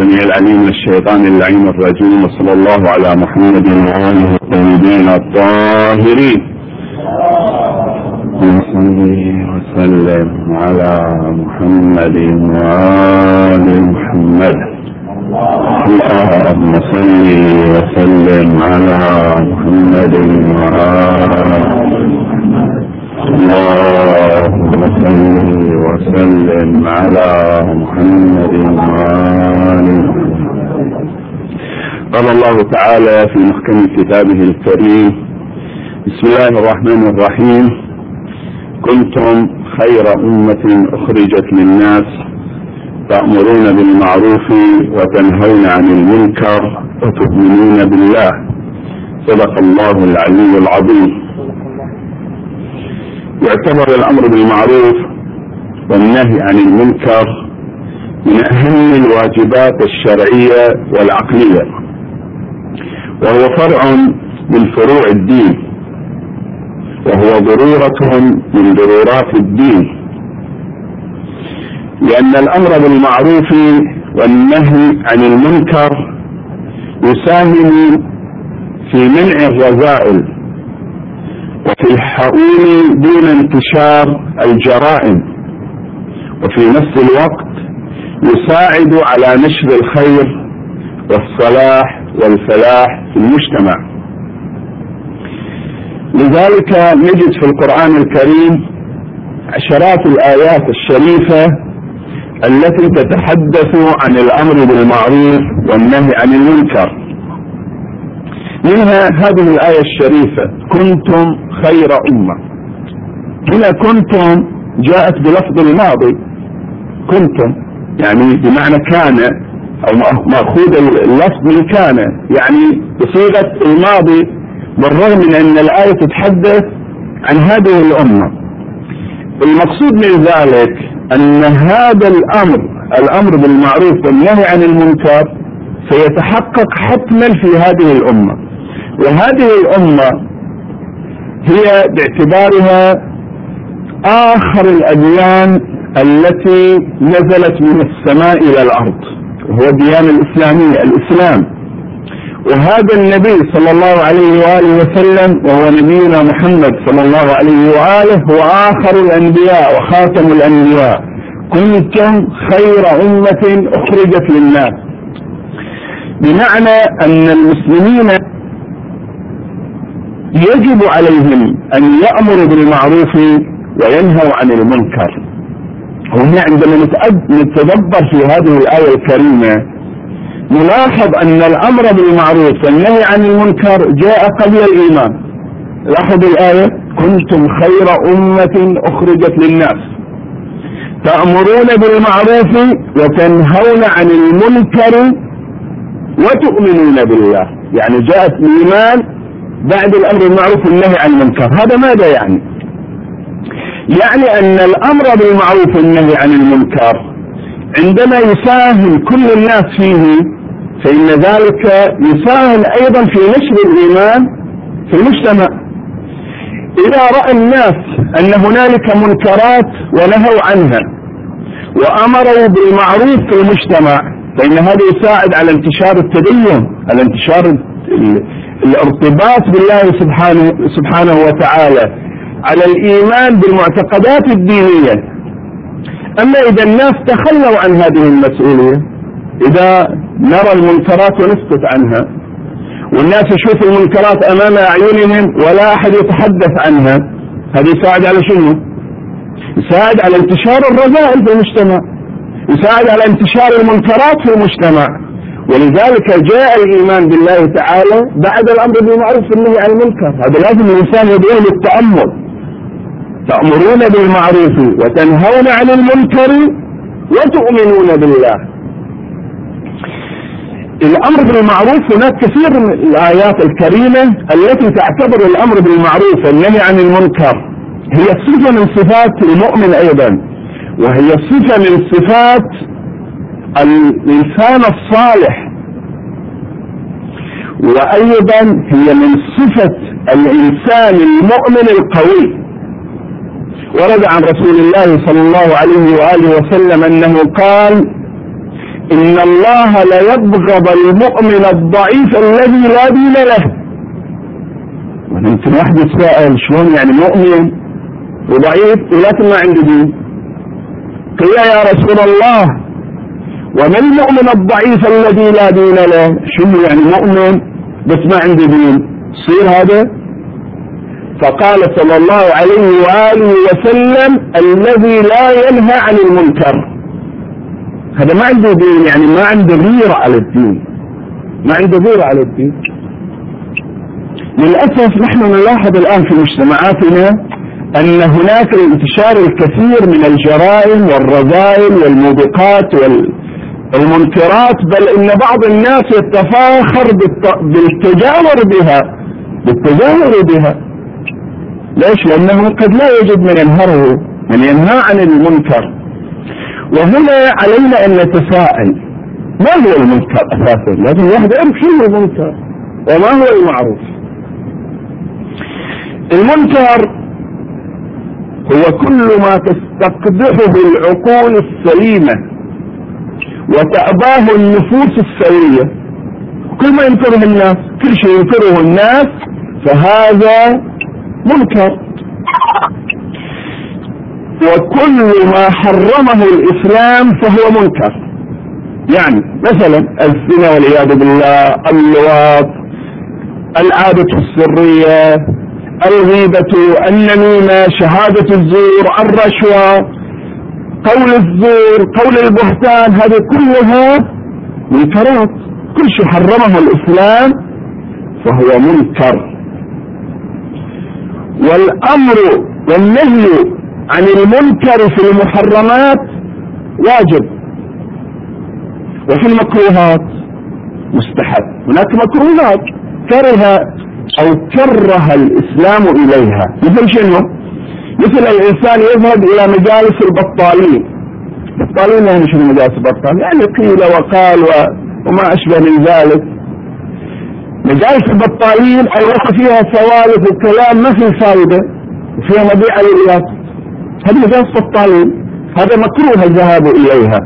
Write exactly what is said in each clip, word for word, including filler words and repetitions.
السميع العليم من الشيطان اللعين الرجيم، وصلى الله على محمد وآله الطيبين الطاهرين. وصلي وسلم على محمد وآل محمد. اللهم صل وسلم على محمد وآل محمد. اللهم صل وسلم على محمد وآل محمد. قال الله تعالى في محكم كتابه الكريم: بسم الله الرحمن الرحيم. كنتم خير أمة أخرجت للناس تأمرون بالمعروف وتنهون عن المنكر وتؤمنون بالله. صدق الله العلي العظيم. يعتبر الأمر بالمعروف والنهي عن المنكر من أهم الواجبات الشرعية والعقلية، وهو فرع من فروع الدين، وهو ضرورة من ضرورات الدين، لأن الأمر بالمعروف والنهي عن المنكر يساهم في منع الرذائل وفي الحؤول دون انتشار الجرائم، وفي نفس الوقت يساعد على نشر الخير والصلاح والفلاح في المجتمع. لذلك نجد في القرآن الكريم عشرات الآيات الشريفة التي تتحدث عن الأمر بالمعروف والنهي عن المنكر. منها هذه الآية الشريفة: كنتم خير أمة. هنا كنتم جاءت بلفظ الماضي، كنتم يعني بمعنى كان، أو مأخوذ اللفظ من كان، يعني بصيغة الماضي، بالرغم من أن الآية تتحدث عن هذه الأمة. المقصود من ذلك أن هذا الأمر الأمر بالمعروف والنهي عن المنكر سيتحقق حتما في هذه الأمة، وهذه الأمة هي باعتبارها آخر الأديان التي نزلت من السماء إلى الأرض، وهو الديانة الإسلامية، الإسلام. وهذا النبي صلى الله عليه وآله وسلم، وهو نبينا محمد صلى الله عليه وآله، هو آخر الأنبياء وخاتم الأنبياء. كنتم خير أمة أخرجت للناس، بمعنى أن المسلمين يجب عليهم أن يأمروا بالمعروف وينهوا عن المنكر. وهنا عندما نتدبر في هذه الآية الكريمة نلاحظ أن الأمر بالمعروف والنهي عن المنكر جاء قبل الإيمان. لاحظوا الآية: كنتم خير أمة أخرجت للناس تأمرون بالمعروف وتنهون عن المنكر وتؤمنون بالله. يعني جاءت الإيمان بعد الأمر بالمعروف والنهي عن المنكر. هذا ماذا يعني؟ يعني أن الأمر بالمعروف والنهي عن المنكر عندما يساهم كل الناس فيه، فإن ذلك يساهم أيضا في نشر الإيمان في المجتمع. إذا رأى الناس أن هنالك منكرات ونهوا عنها وأمروا بالمعروف في المجتمع، فإن هذا يساعد على انتشار التدين، على انتشار الارتباط بالله سبحانه, سبحانه وتعالى، على الإيمان بالمعتقدات الدينية. أما إذا الناس تخلوا عن هذه المسؤولية، إذا نرى المنكرات ونسكت عنها، والناس يشوف المنكرات أمام أعينهم ولا أحد يتحدث عنها، هذا يساعد على شنو؟ يساعد على انتشار الرذائل في المجتمع، يساعد على انتشار المنكرات في المجتمع. ولذلك جاء الإيمان بالله تعالى بعد الأمر بالمعروف والنهي عن المنكر. هذا لازم الإنسان يدعو للتأمل: تأمرون بالمعروف وتنهون عن المنكر وتؤمنون بالله. الأمر بالمعروف، هناك كثير من الآيات الكريمة التي تعتبر الأمر بالمعروف والنهي عن المنكر هي صفة من صفات المؤمن أيضا، وهي صفة من صفات الإنسان الصالح، وأيضا هي من صفة الإنسان المؤمن القوي. ورد عن رسول الله صلى الله عليه وآله وسلم أنه قال: إن الله ليبغض المؤمن الضعيف الذي لا دين له. ويمكن واحد يتساءل شلون يعني مؤمن وضعيف ولكن ما عنده دين؟ قيل يا رسول الله وما المؤمن الضعيف الذي لا دين له؟ شنو يعني مؤمن بس ما عنده دين؟ يصير هذا؟ فقال صلى الله عليه وآله وسلم الذي لا ينهى عن المنكر. هذا ما عنده دين، يعني ما عنده غيرة على الدين، ما عنده غيرة على الدين. للأسف نحن نلاحظ الآن في مجتمعاتنا أن هناك انتشار الكثير من الجرائم والرذائل والموبقات والمنكرات، بل إن بعض الناس يتفاخر بالتجاور بها بالتجاور بها ليش؟ لأنه قد لا يجد من ينهره، من ينهى عن المنكر. وهنا علينا أن نتساءل ما هو المنكر أساسا؟ لازم الواحد يعرف شو هو المنكر وما هو المعروف. المنكر هو كل ما تستقبحه العقول السليمة وتأباه النفوس السوية، كل ما ينكره الناس، كل شيء ينكره الناس فهذا منكر. وكل ما حرمه الإسلام فهو منكر. يعني مثلا الزنا والعياذ بالله، اللواط، العادة السرية، الغيبة، النميمة، شهادة الزور، الرشوة، قول الزور، قول البهتان، هذه كلها منكرات. كل شيء حرمه الإسلام فهو منكر. والأمر والنهي عن المنكر في المحرمات واجب، وفي المكروهات مستحب. هناك مكروهات كره أو كره الإسلام إليها، مثل شنو؟ مثل الإنسان يذهب إلى مجالس البطالين. البطالين يعني شنو مجالس البطالين؟ يعني قيل وقال وما أشبه من ذلك. مجالس البطالين الوقت فيها سوالف وكلام ما في فائدة وفيها مبيع للياقوت، هذه مجالس بطالين، هذا مكروه الذهاب إليها.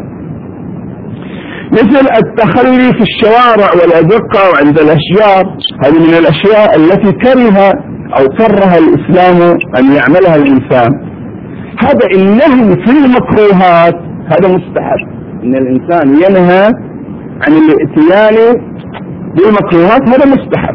مثل التخلي في الشوارع والأزقة وعند الأشجار، هذه من الأشياء التي كره أو كره الإسلام أن يعملها الإنسان. هذا النهي في المكروهات هذا مستحب، إن الإنسان ينهى عن الاتيان بالمكروهات، هذا مستحب.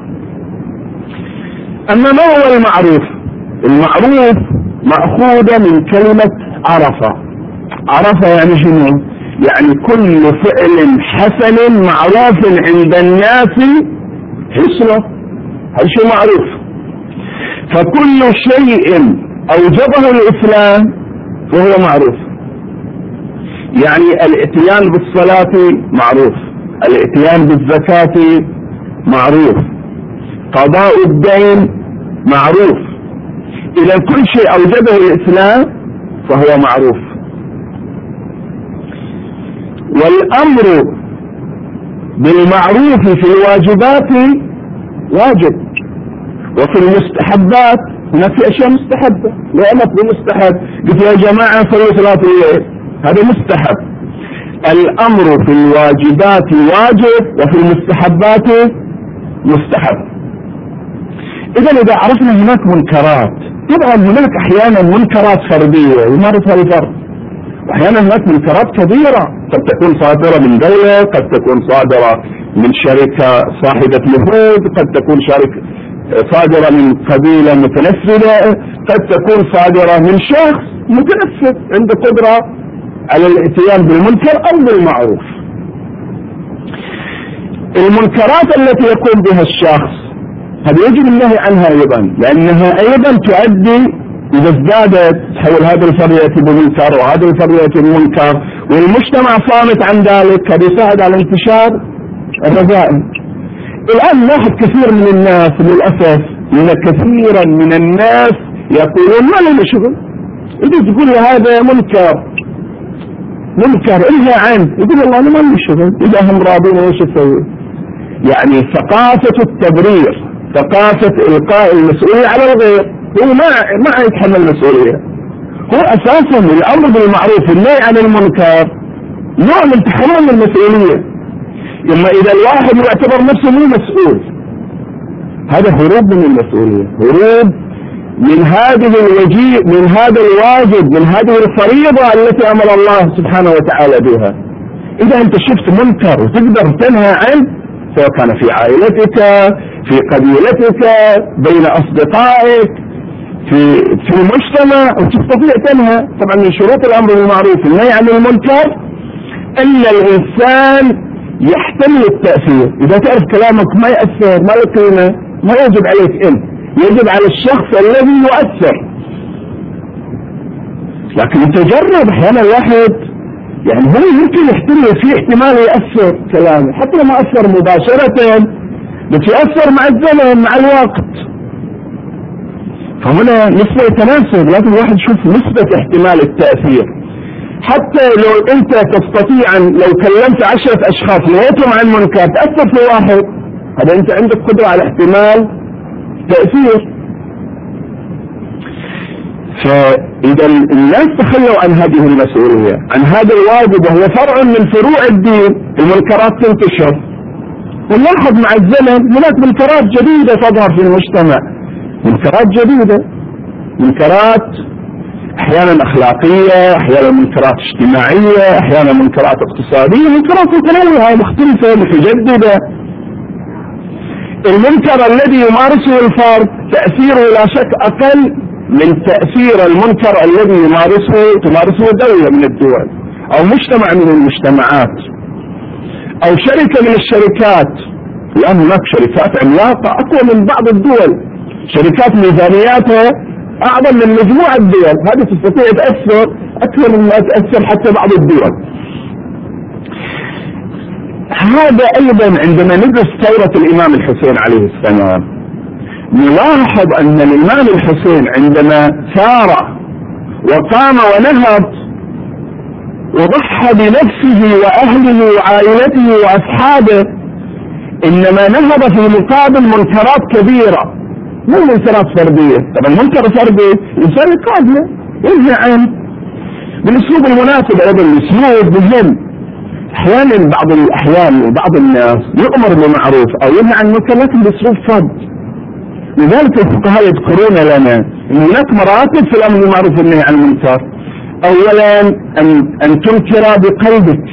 أما ما هو المعروف؟ المعروف مأخوذة من كلمة عرفة. عرفة يعني شنو؟ يعني كل فعل حسن معروف عند الناس حسنه، هذا شيء معروف. فكل شيء أوجبه الإسلام فهو معروف. يعني الاتيان بالصلاة معروف، الاتيان بالزكاة معروف، قضاء الدين معروف. إذا كل شيء أوجبه الإسلام فهو معروف. والأمر بالمعروف في الواجبات واجب، وفي المستحبات هناك في أشياء مستحبة. لو أمرت بمستحب قلت يا جماعة صلوا صلاة الليل، هذا مستحب. الأمر في الواجبات واجب وفي المستحبات مستحب. إذا إذا عرفنا هناك منكرات، طبعا هناك أحيانا منكرات فردية يمارسها الفرد، وأحيانا هناك منكرات كبيرة قد تكون صادرة من دولة، قد تكون صادرة من شركة صاحبة نفوذ، قد تكون شركة صادرة من قبيلة متنفذة، قد تكون صادرة من شخص متنفذ عنده قدرة على الاتيان بالمنكر أو بالمعروف. المنكرات التي يقوم بها الشخص هذا يجب النهي عنها أيضا، لأنها أيضا تؤدي إذا ازدادت تحول هذا الفرد يأتي بمنكر وهذا الفرد يأتي بمنكر، والمجتمع صامت عن ذلك، هذا يساعد على انتشار الرذائل. الآن نلاحظ كثير من الناس للأسف إن كثيرا من الناس يقولون ما لنا شغل، إذا تقول له هذا منكر منكر إلها عنه، يقول والله أنا ما لي شغل، إذا هم راضين إيش أسوي؟ يعني ثقافة التبرير، ثقافة إلقاء المسؤولية على الغير، هو ما ما يتحمل المسؤولية. هو أساسا الأمر بالمعروف والنهي عن المنكر نوع من تحمل المسؤولية. اما اذا الواحد يعتبر نفسه مو مسؤول، هذا هروب من المسؤولية، هروب من هذه الوجيه، من هذا الواجب، من هذه الفريضة التي امر الله سبحانه وتعالى بها. اذا انت شفت منكر وتقدر تنهى عنه، سواء كان في عائلتك، في قبيلتك، بين اصدقائك، في في المجتمع، وتستطيع تنهى. طبعا من شروط الامر بالمعروف والنهي عن المنكر ان الانسان يحتمل التأثير. اذا تعرف كلامك ما يأثر، ما له قيمة، ما يجب عليك انت، يجب على الشخص الذي يؤثر. لكن تجرب احيانا الواحد يعني هو يمكن يحتمل، في احتمال يأثر كلامه حتى لو ما أثر مباشرة، بس يأثر مع الزمن مع الوقت. فهنا نسبة تناسب، لازم الواحد يشوف نسبة احتمال التأثير. حتى لو انت تستطيع ان لو كلمت عشرة اشخاص نهيتهم عن منكر تأثر في واحد، هذا انت عندك قدرة على احتمال تأثير. فإذا الناس تخلوا عن هذه المسؤولية، عن هذا الواجب، وهو فرع من فروع الدين، المنكرات تنتشر. ونلاحظ مع الزمن هناك منكرات جديدة تظهر في المجتمع، منكرات جديدة، منكرات احيانا اخلاقية، احيانا منكرات اجتماعية، احيانا منكرات اقتصادية، منكرات متنوعة مختلفة متجددة. المنكر الذي يمارسه الفرد تأثيره لا شك اقل من تأثير المنكر الذي يمارسه تمارسه دولة من الدول او مجتمع من المجتمعات او شركة من الشركات. الان هناك شركات عملاقة اقوى من بعض الدول، شركات ميزانياتها اعظم من مجموعة الدول، هذه تستطيع تأثر اكثر مما تأثر حتى بعض الدول. هذا ايضا عندما ندرس ثورة الامام الحسين عليه السلام نلاحظ ان الامام الحسين عندما ثار وقام ونهض وضحى بنفسه واهله وعائلته واصحابه، انما نهض في مقابل منكرات كبيرة، مو منكرات فردية. طبعا منكر فردي الانسان يقابله ينهى عنه بالاسلوب المناسب، ايضا الاسلوب مهم. احيانا بعض الاحيان وبعض الناس يؤمر بالمعروف او ينهى عن المنكر لكن باسلوب فظ. لذلك الفقهاء يذكرون لنا ان هناك مراتب في الامر بالمعروف والنهي عن المنكر. اولا ان ان تنكر بقلبك،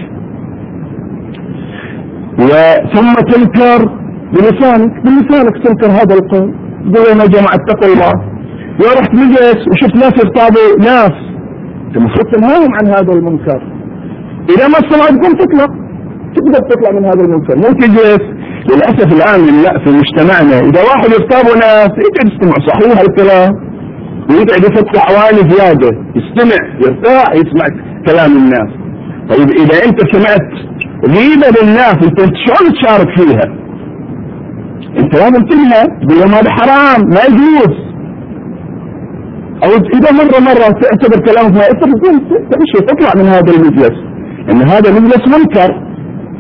وثم تنكر بلسانك، بلسانك تنكر هذا القول، تقول يا جماعة اتقوا الله. لو رحت مجلس وشفت ناس يغتابوا ناس، انت المفروض تنهاهم عن هذا المنكر. اذا ما استطعت تقوم تطلع، تقدر تطلع من هذا المنكر، مو تجلس. للاسف الان لا في مجتمعنا اذا واحد يغتابوا ناس يقعد يستمع صحيح الكلام، ويقعد يفتح عوالي زياده، يستمع يرتاح يسمع كلام الناس. طيب اذا انت سمعت غيبه للناس انت شلون تشارك فيها؟ انت لازم تنهى، تقول هذا حرام ما يجوز. او اذا مرة مرة تعتبر كلامك ما يأثر تمشي تطلع من هذا المجلس، لان هذا المجلس منكر.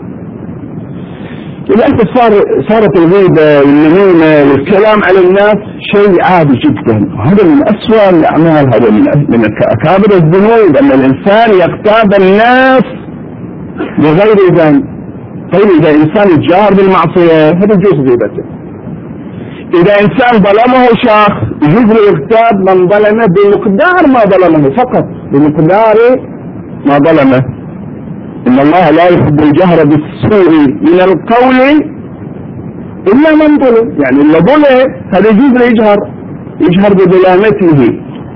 للأسف صار صارت الغيبة والنميمة والكلام على الناس شيء عادي جدا، وهذا من أسوأ الأعمال، هذا من من أكابر الذنوب أن الإنسان يغتاب الناس بغير ذنب. طيب إذا إنسان يتجاهر بالمعصية هذا يجوز غيبته. إذا إنسان ظلمه شخص يجوز له يغتاب من ظلمه بمقدار ما ظلمه، فقط بمقدار ما ظلمه. إن الله لا يحب الجهر بالسوء من القول إلا من ظلم، يعني اللي ظلم هذا يجوز له يجهر يجهر بظلامته.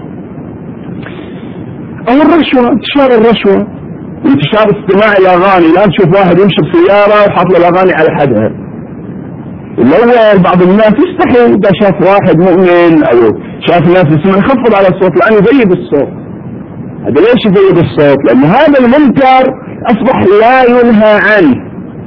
أو الرشوة، انتشار الرشوة، انتشار استماع الأغاني. الآن تشوف واحد يمشي بسيارة وحاط له الأغاني على حدها. الأول بعض الناس يستحي إذا شاف واحد مؤمن أو شاف ناس يسمع يخفض على الصوت لأنه يزيد الصوت. هذا ليش يزيد الصوت؟ لأن هذا المنكر أصبح لا ينهى عنه.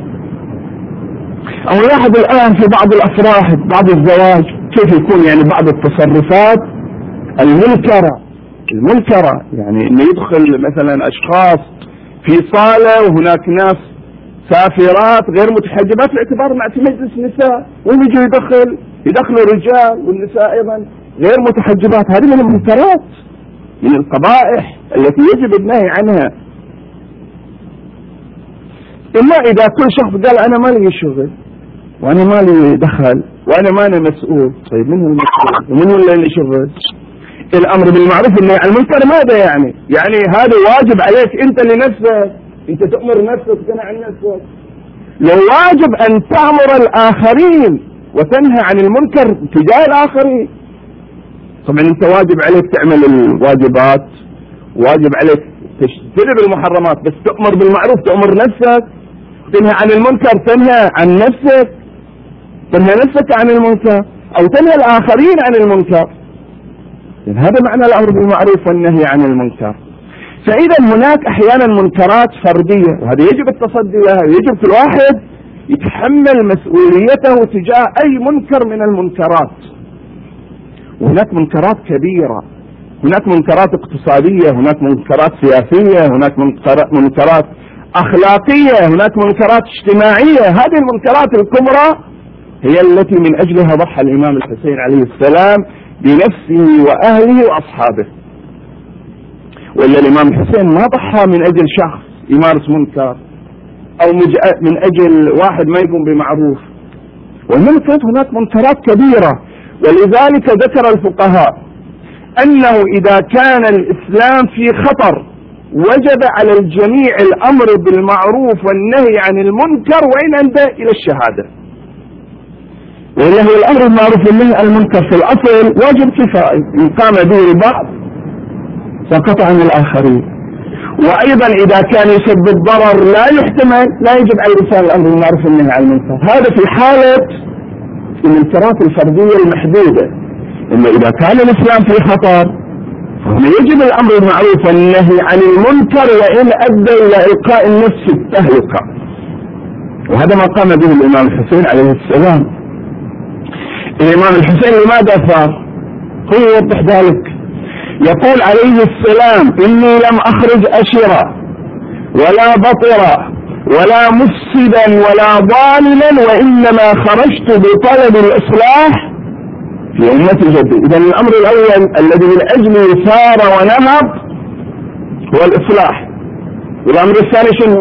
أو نلاحظ الآن في بعض الأفراح بعض الزواج كيف يكون يعني بعض التصرفات المنكرة المنكرة يعني إنه يدخل مثلا أشخاص في صالة وهناك ناس سافرات غير متحجبات باعتبار مع في مجلس نساء، ويجوا يدخل يدخلوا رجال والنساء أيضا غير متحجبات. هذه من المنكرات، من القبائح التي يجب النهي عنها. إلا إذا كل شخص قال أنا ما لي شغل وأنا ما لي دخل وأنا ما أنا مسؤول. طيب من هو المسؤول ومن هو اللي شغل؟ الأمر بالمعروف والنهي عن المنكر ماذا يعني؟ يعني هذا واجب عليك أنت لنفسك، أنت تأمر نفسك وتنهى عن نفسك. لو واجب أن تأمر الآخرين وتنهى عن المنكر تجاه الآخرين. طبعا أنت واجب عليك تعمل الواجبات، واجب عليك تجتنب المحرمات، بس تأمر بالمعروف تأمر نفسك، تنهى عن المنكر تنهى عن نفسك، تنهى نفسك عن المنكر أو تنهى الآخرين عن المنكر. هذا معنى الأمر بالمعروف والنهي عن المنكر. فإذا هناك أحيانا منكرات فردية وهذا يجب التصدي لها، يجب كل واحد يتحمل مسؤوليته تجاه أي منكر من المنكرات. وهناك منكرات كبيرة، هناك منكرات اقتصادية، هناك منكرات سياسية، هناك منكرات أخلاقية، هناك منكرات اجتماعية. هذه المنكرات الكبرى هي التي من أجلها ضحى الإمام الحسين عليه السلام بنفسه وأهله وأصحابه. وإلا الإمام الحسين ما ضحى من أجل شخص يمارس منكر أو من أجل واحد ما يقوم بمعروف، وإنما كانت هناك منكرات كبيرة. ولذلك ذكر الفقهاء أنه إذا كان الإسلام في خطر وجب على الجميع الأمر بالمعروف والنهي عن المنكر وإن أدى إلى الشهادة. وإلا هو الأمر بالمعروف والنهي عن المنكر في الأصل واجب كفائي، إن قام به البعض سقط عن الآخرين. وأيضا إذا كان يسبب ضرر لا يحتمل لا يجب على الإنسان الأمر بالمعروف والنهي عن المنكر. هذا في حالة المنكرات الفردية المحدودة. إما إذا كان الإسلام في خطر فهنا يجب الأمر بالمعروف والنهي عن المنكر وإن أدى إلى إلقاء النفس التهلكة. وهذا ما قام به الإمام الحسين عليه السلام. الإمام الحسين لماذا ثار؟ هو يوضح ذلك، يقول عليه السلام: إني لم أخرج أشرا ولا بطرا ولا مفسدا ولا ضاللا وإنما خرجت بطلب الإصلاح في أمة جدي. إذن الأمر الأول الذي من أجله سار ونهض هو الإصلاح. والأمر الثاني شنو؟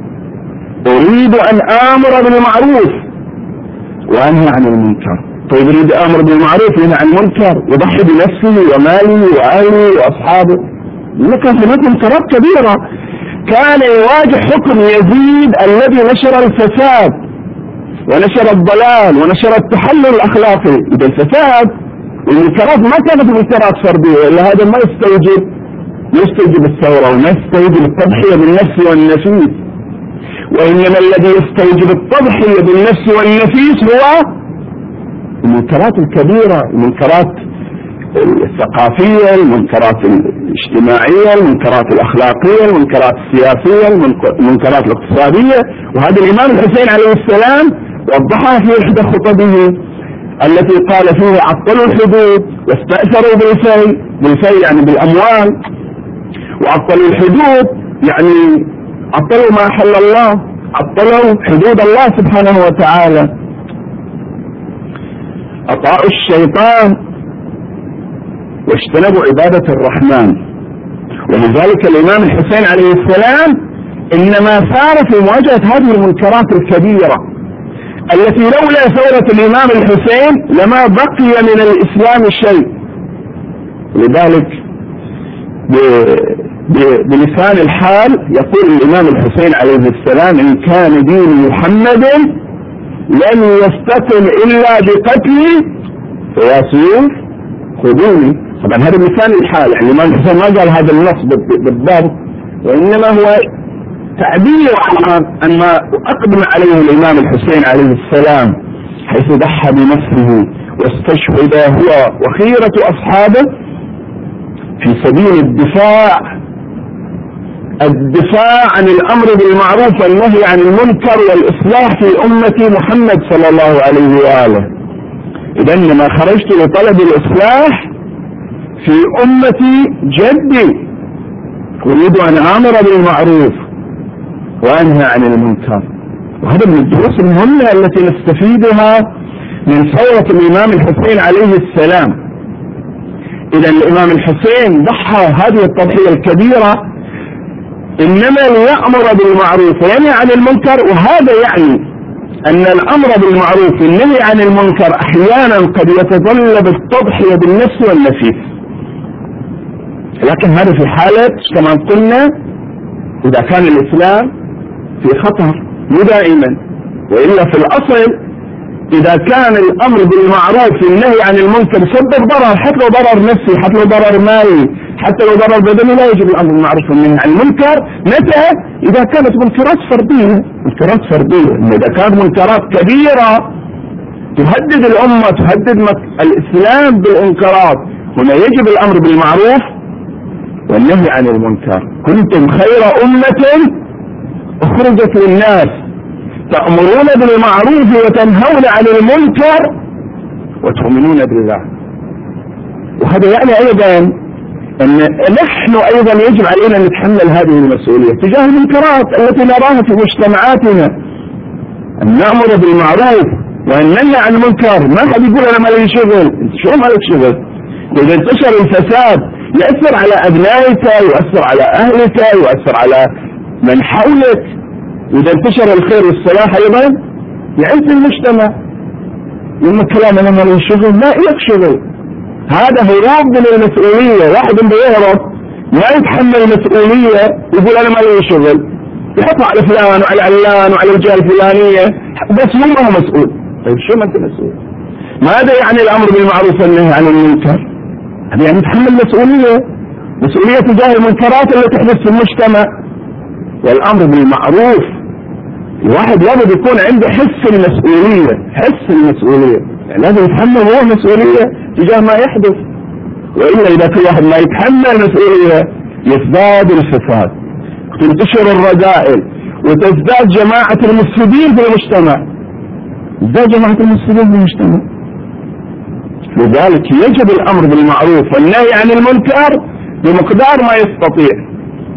أريد أن آمر بالمعروف وأنهى عن المنكر. طيب يريد آمر بالمعروف وينهى عن المنكر يضحي بنفسه وماله وأهله وأصحابه. لكن هناك منكرات كبيرة. كان يواجه حكم يزيد الذي نشر الفساد ونشر الضلال ونشر التحلل الأخلاقي. إذا الفساد والمنكرات ما كانت منكرات فردية، إلا هذا ما يستوجب يستوجب الثورة وما يستوجب التضحية بالنفس والنفيس. وإنما الذي يستوجب التضحية بالنفس والنفيس هو المنكرات الكبيرة، المنكرات الثقافية، المنكرات الاجتماعية، المنكرات الأخلاقية، المنكرات السياسية، المنكرات الاقتصادية. وهذا الإمام الحسين عليه السلام وضحها في إحدى خطبه التي قال فيها: عطلوا الحدود واستأثروا بالفي، بالفي يعني بالأموال، وعطلوا الحدود يعني عطلوا ما أحل الله، عطلوا حدود الله سبحانه وتعالى، أطاعوا الشيطان واجتنبوا عبادة الرحمن. ولذلك الإمام الحسين عليه السلام إنما سار في مواجهة هذه المنكرات الكبيرة التي لولا ثورة الإمام الحسين لما بقي من الإسلام شيء. لذلك بلسان الحال يقول الإمام الحسين عليه السلام: إن كان دين محمد لن يستقم إلا بقتلي فيا سيوف خذوني. طبعا هذا بلسان الحال، يعني الإمام الحسين ما قال هذا النص بالضبط، وإنما هو تعبير عن ما أقدم عليه الإمام الحسين عليه السلام، حيث ضحى بنفسه واستشهد هو وخيرة أصحابه في سبيل الدفاع الدفاع عن الأمر بالمعروف والنهي عن المنكر والإصلاح في أمة محمد صلى الله عليه وآله. إذن لما خرجت لطلب الإصلاح في أمة جدي أريد أن آمر بالمعروف وأنهى عن المنكر. وهذا من الدروس المهمة التي نستفيدها من ثورة الإمام الحسين عليه السلام. إذن الإمام الحسين ضحى هذه التضحية الكبيرة إنما ليأمر بالمعروف وينهى عن المنكر. وهذا يعني أن الأمر بالمعروف والنهي عن المنكر أحيانا قد يتطلب التضحية بالنفس والنفيس، لكن هذا في حالة كما قلنا إذا كان الإسلام في خطر، مو دائما. وإلا في الأصل إذا كان الأمر بالمعروف والنهي عن المنكر يسبب ضرر، حتى لو ضرر نفسي، حتى لو ضرر مالي، حتى لو ضرر بدني، لا يجب الأمر بالمعروف والنهي عن المنكر. متى؟ إذا كانت منكرات فردية. منكرات فردية إذا كانت منكرات كبيرة تهدد الأمة، تهدد الإسلام بالإنكارات، هنا يجب الأمر بالمعروف والنهي عن المنكر. كنتم خير أمة أخرجت للناس تأمرون بالمعروف وتنهون عن المنكر وتؤمنون بالله. وهذا يعني أيضا أن نحن أيضا يجب علينا نتحمل هذه المسؤولية تجاه المنكرات التي نراها في مجتمعاتنا، أن نأمر بالمعروف وأن ننهى عن المنكر. ما حد يقول أنا ما لي شغل، أنت شو ما لك شغل؟ إذا انتشر الفساد يأثر على أبنائك، يؤثر على أهلك، يؤثر على من حولك. وإذا انتشر الخير والصلاح أيضا يعز المجتمع. يوم الكلام أنا ما لي شغل، ما لك شغل، هذا هروب من المسؤولية. واحد بيهرب ما يتحمل المسؤولية يقول أنا ما لي شغل، يحط على فلان وعلى علان وعلى الجهة الفلانية، بس مو ما هو مسؤول. طيب شو ما أنت مسؤول؟ ماذا يعني الأمر بالمعروف والنهي عن المنكر؟ هذا يعني يتحمل مسؤولية، مسؤولية تجاه المنكرات التي تحدث في المجتمع. والأمر بالمعروف الواحد لابد يكون عنده حس المسؤولية، حس المسؤولية، يعني لازم يتحمل هو مسؤولية تجاه ما يحدث. وإلا إذا كل واحد ما يتحمل مسؤولية يزداد الفساد، تنتشر الرذائل، وتزداد جماعة المفسدين في المجتمع، تزداد جماعة المفسدين في المجتمع. لذلك يجب الأمر بالمعروف والنهي عن المنكر بمقدار ما يستطيع.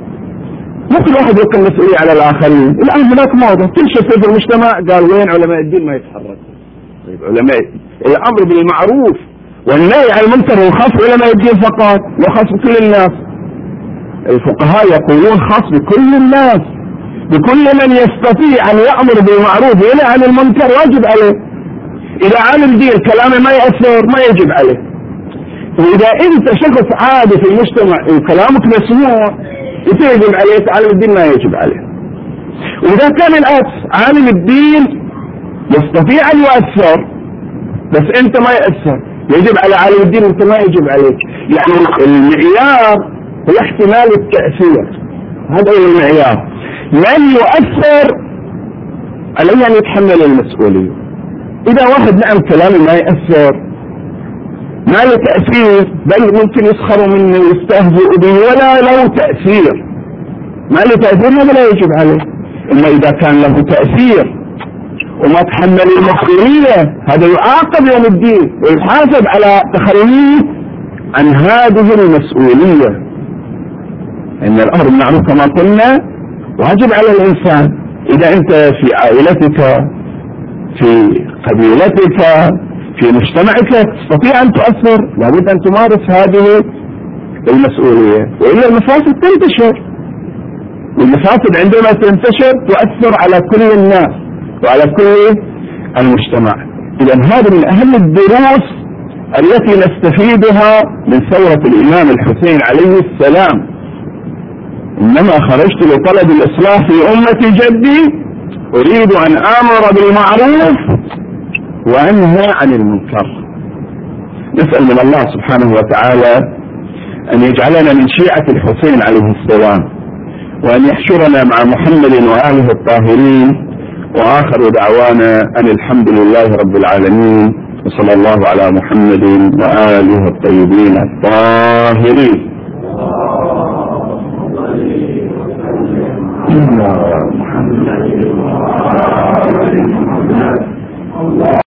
مو كل واحد يلقي المسؤولية على الآخرين. الآن هناك موضة تنشر في المجتمع، قال وين علماء الدين ما يتحرك؟ طيب علماء الأمر بالمعروف والنهي عن المنكر هو خاص علماء الدين فقط، لا خاص بكل الناس. الفقهاء يقولون خاص بكل الناس، بكل من يستطيع أن يأمر بالمعروف وينهى عن المنكر واجب عليه. إذا عالم دين كلامه ما يأثر ما يجب عليه. وإذا أنت شخص عادي في المجتمع وكلامك مسموع يجب عليه، عالم الدين ما يجب عليه. وإذا كان العكس، عالم الدين يستطيع أن يؤثر بس أنت ما يأثر، يجب على عالم الدين وأنت ما يجب عليك. يعني المعيار هو احتمال التأثير، هذا هو المعيار. من يؤثر عليه أن يتحمل المسؤولية. إذا واحد نعم كلامه ما يأثر، ما له تأثير، بل ممكن يسخروا منه ويستهزئوا به ولا له تأثير، ما له تأثير، هذا لا يجب عليه. إما إذا كان له تأثير وما تحمل المسؤولية هذا يعاقب يوم الدين ويحاسب على تخليه عن هذه المسؤولية. إن الأمر بالمعروف كما قلنا واجب على الإنسان. إذا أنت في عائلتك، في قبيلتك، في مجتمعك تستطيع أن تؤثر، لابد أن تمارس هذه المسؤولية، وإلا المفاسد تنتشر. والمفاسد عندما تنتشر تؤثر على كل الناس وعلى كل المجتمع. إذا هذا من أهم الدروس التي نستفيدها من ثورة الإمام الحسين عليه السلام. إنما خرجت لطلب الإصلاح في أمة جدي أريد أن آمر بالمعروف وأنهى عن المنكر. نسأل من الله سبحانه وتعالى أن يجعلنا من شيعة الحسين عليه السلام، وأن يحشرنا مع محمد وآله الطاهرين. وآخر دعوانا أن الحمد لله رب العالمين، وصلى الله على محمد وآله الطيبين الطاهرين. محمد